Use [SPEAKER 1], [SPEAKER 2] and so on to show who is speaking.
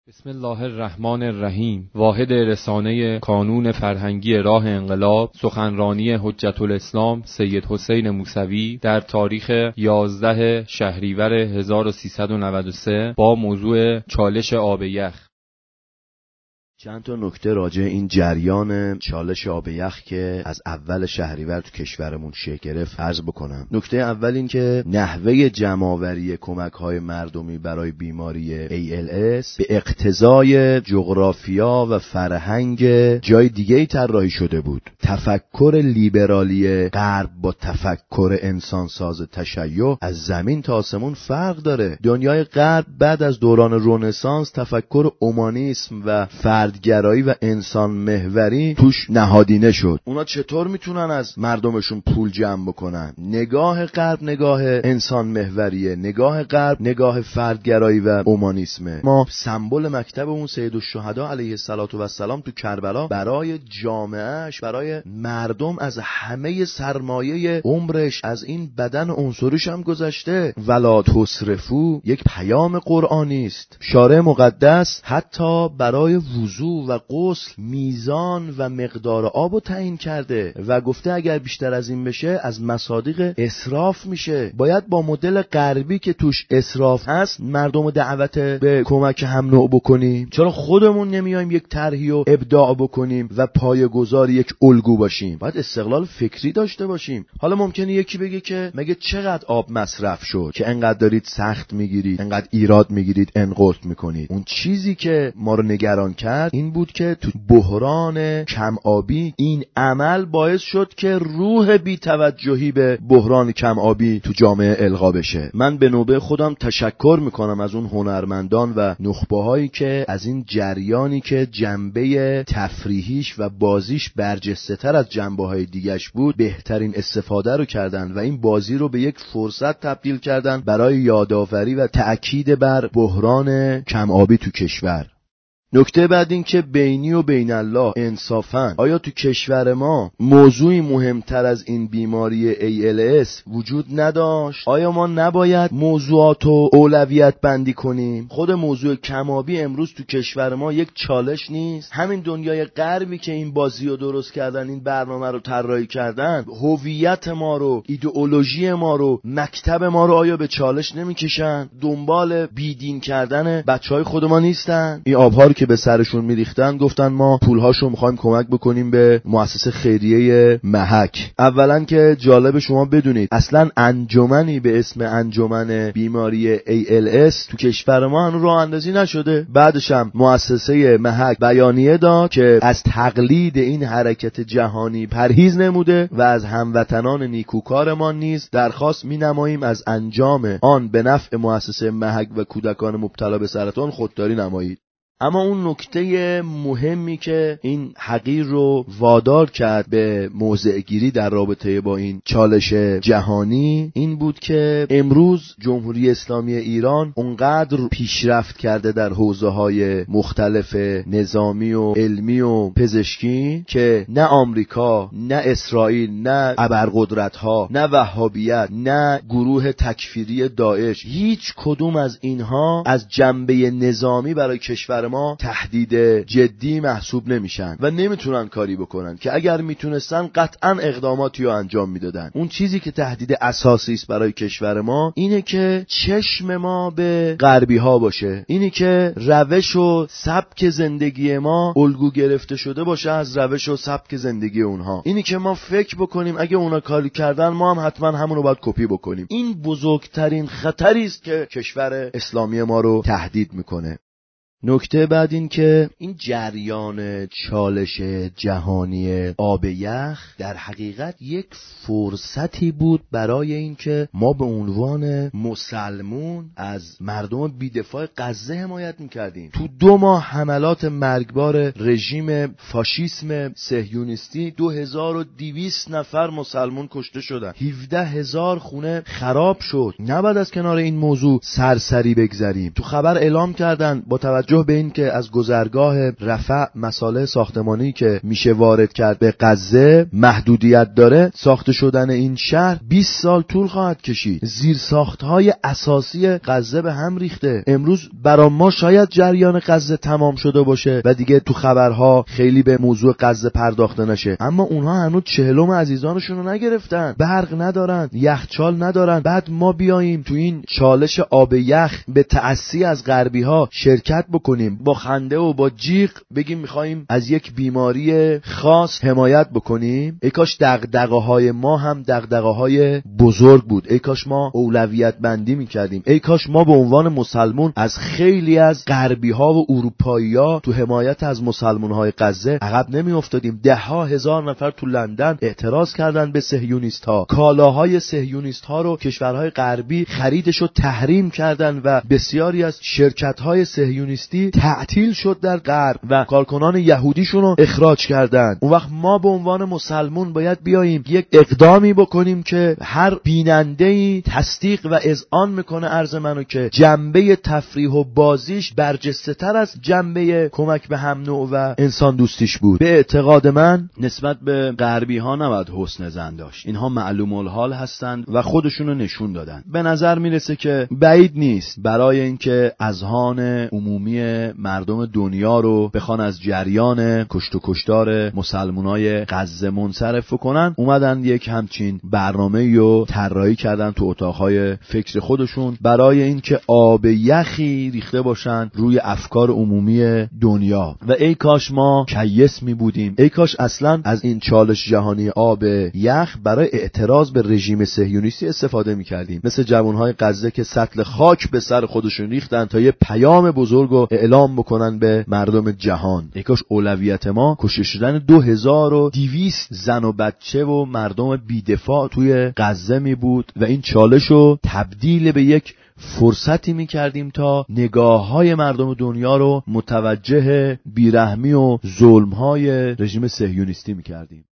[SPEAKER 1] بسم الله الرحمن الرحیم. واحد رسانه کانون فرهنگی راه انقلاب، سخنرانی حجت الاسلام سید حسین موسوی در تاریخ 11 شهریور 1393 با موضوع چالش آب یخ.
[SPEAKER 2] چند تا نکته راجع این جریان چالش آب یخ که از اول شهریور تو کشورمون شکل گرفت عرض بکنم. نکته اول این که نحوه جمع‌آوری کمک‌های مردمی برای بیماری ALS به اقتضای جغرافیا و فرهنگ جای دیگه‌ای طراحی شده بود. تفکر لیبرالی غرب با تفکر انسانساز تشیع از زمین تا آسمون فرق داره. دنیای غرب بعد از دوران رنسانس تفکر اومانیسم و فردگرایی و انسان محوری توش نهادینه شد. اونا چطور میتونن از مردمشون پول جمع بکنن؟ نگاه غرب نگاه انسان محوریه، نگاه غرب نگاه فردگرایی و اومانیسمه. ما سمبل مکتب اون سید الشهدا علیه السلام تو کربلا برای جامعهش، برای مردم از همه سرمایه عمرش از این بدن عنصریش هم گذشته. ولا تصرفو یک پیام قرآنی است. شارع مقدس حتی برای وضو و غسل میزان و مقدار آب رو تعیین کرده و گفته اگر بیشتر از این بشه از مصادیق اسراف میشه. باید با مدل غربی که توش اسراف هست مردم رو دعوت به کمک هم نوع بکنیم. چرا خودمون نمیایم یک طرحی رو ابداع بکنیم و پایه‌گذار یک الگو باشیم؟ باید استقلال فکری داشته باشیم. حالا ممکنه یکی بگه که مگه چقدر آب مصرف شد که انقدر دارید سخت میگیرید، انقدر ایراد میگیرید، انقلت میکنید؟ اون چیزی که ما رو نگران کرد این بود که تو بحران کم آبی این عمل باعث شد که روح بی‌توجهی به بحران کم آبی تو جامعه القا بشه. من به نوبه خودم تشکر میکنم از اون هنرمندان و نخبه‌هایی که از این جریانی که جنبه تفریحیش و بازیش برجسته‌تر از جنبه‌های دیگه‌اش بود بهترین استفاده رو کردن و این بازی رو به یک فرصت تبدیل کردن برای یادآوری و تأکید بر بحران کم آبی تو کشور. نکته بعد این که بینی و بین الله انصافاً آیا تو کشور ما موضوعی مهمتر از این بیماری ALS وجود نداشت؟ آیا ما نباید موضوعات رو اولویت بندی کنیم؟ خود موضوع کم‌آبی امروز تو کشور ما یک چالش نیست؟ همین دنیای غربی که این بازی رو درست کردن، این برنامه رو طراحی کردن، هویت ما رو، ایدئولوژی ما رو، مکتب ما رو آیا به چالش نمیکشن؟ دنبال بیدین کردن بچهای خود ما نیستن؟ این آبها که به سرشون میریختن گفتن ما پولهاشو میخوایم کمک بکنیم به مؤسسه خیریه محک. اولا که جالب شما بدونید اصلا انجمنی به اسم انجمن بیماری ALS تو کشور ما هنوز راه اندازی نشده. بعدش هم مؤسسه محک بیانیه داد که از تقلید این حرکت جهانی پرهیز نموده و از هموطنان نیکوکارمان نیز درخواست مینماییم از انجام آن به نفع مؤسسه محک و کودکان مبتلا به سرطان خودداری نمایید. اما اون نکته مهمی که این حقیر رو وادار کرد به موضع گیری در رابطه با این چالش جهانی این بود که امروز جمهوری اسلامی ایران اونقدر پیشرفت کرده در حوزه‌های مختلف نظامی و علمی و پزشکی که نه آمریکا، نه اسرائیل، نه ابرقدرت‌ها، نه وهابیت، نه گروه تکفیری داعش، هیچ کدوم از اینها از جنبه نظامی برای کشور ما تهدید جدی محسوب نمیشن و نمیتونن کاری بکنن که اگر میتونستن قطعا اقداماتی رو انجام میدادن. اون چیزی که تهدید اساسی است برای کشور ما اینه که چشم ما به غربی ها باشه، اینه که روش و سبک زندگی ما الگو گرفته شده باشه از روش و سبک زندگی اونها، اینه که ما فکر بکنیم اگه اونا کاری کردن ما هم حتما همونو باید کپی بکنیم. این بزرگترین خطری است که کشور اسلامی ما رو تهدید میکنه. نکته بعد این که این جریان چالش جهانی آب یخ در حقیقت یک فرصتی بود برای این که ما به عنوان مسلمون از مردم بی‌دفاع غزه حمایت میکردیم. تو 2 ماه حملات مرگبار رژیم فاشیسم صهیونیستی 2200 نفر مسلمون کشته شدن، 17000 خونه خراب شد. نباید از کنار این موضوع سرسری بگذریم. تو خبر اعلام کردن با توجه توجه به این که از گذرگاه رفح مصالح ساختمانی که میشه وارد کرد به غزه محدودیت داره، ساخته شدن این شهر 20 سال طول خواهد کشید. زیرساخت‌های اساسی غزه به هم ریخته. امروز برای ما شاید جریان غزه تمام شده باشه و دیگه تو خبرها خیلی به موضوع غزه پرداخته نشه، اما اونها هنوز 40 عزیزانشون رو نگرفتن، برق ندارن، یخچال ندارن. بعد ما بیاییم تو این چالش آب یخ به تأسی از غربی ها شرکت بکنیم، با خنده و با جیغ بگیم میخوایم از یک بیماری خاص حمایت بکنیم. ای کاش دغدغه‌های ما هم دغدغه‌های بزرگ بود. ای کاش ما اولویت بندی میکردیم. ای کاش ما به عنوان مسلمون از خیلی از غربی ها و اروپایی ها تو حمایت از مسلمان های غزه عقب نمی افتادیم. 10,000 نفر تو لندن اعتراض کردن به صهیونیست ها. کالاهای صهیونیست ها رو کشورهای غربی خریدش رو تحریم کردن و بسیاری از شرکت های صهیونیستی تعطیل شد در غرب و کارکنان یهودیشون رو اخراج کردن. اون وقت ما به عنوان مسلمون باید بیاییم یک اقدامی بکنیم که هر بیننده‌ای تصدیق و اذعان میکنه عرض منو که جنبه تفریح و بازیش برجسته تر از جنبه کمک به هم نوع و انسان دوستیش بود. به اعتقاد من نسبت به غربی ها نباید حسن ظن داشت. اینها معلوم الحال هستند و خودشونو نشون دادن. به نظر میرسه که بعید نیست برای اینکه اذهان عمومی مردم دنیا رو بخوان از جریان کشت و کشتار مسلمانای غزه منصرف کنن، اومدن یک همچین برنامه‌ای رو طراحی کردن تو اتاقهای فکر خودشون برای اینکه آب یخی ریخته باشن روی افکار عمومی دنیا. و ای کاش ما کیس می بودیم. ای کاش اصلا از این چالش جهانی آب یخ برای اعتراض به رژیم صهیونیستی استفاده می کردیم، مثل جوانهای غزه که سطل خاک به سر خودشون ریختن تا یه پیام بزرگو اعلام بکنن به مردم جهان. ای کاش اولویت ما کشته شدن 2200 زن و بچه و مردم بی‌دفاع توی غزه می بود و این چالشو تبدیل به یک فرصتی می‌کردیم تا نگاه‌های مردم دنیا رو متوجه بیرحمی و ظلم‌های رژیم صهیونیستی می‌کردیم.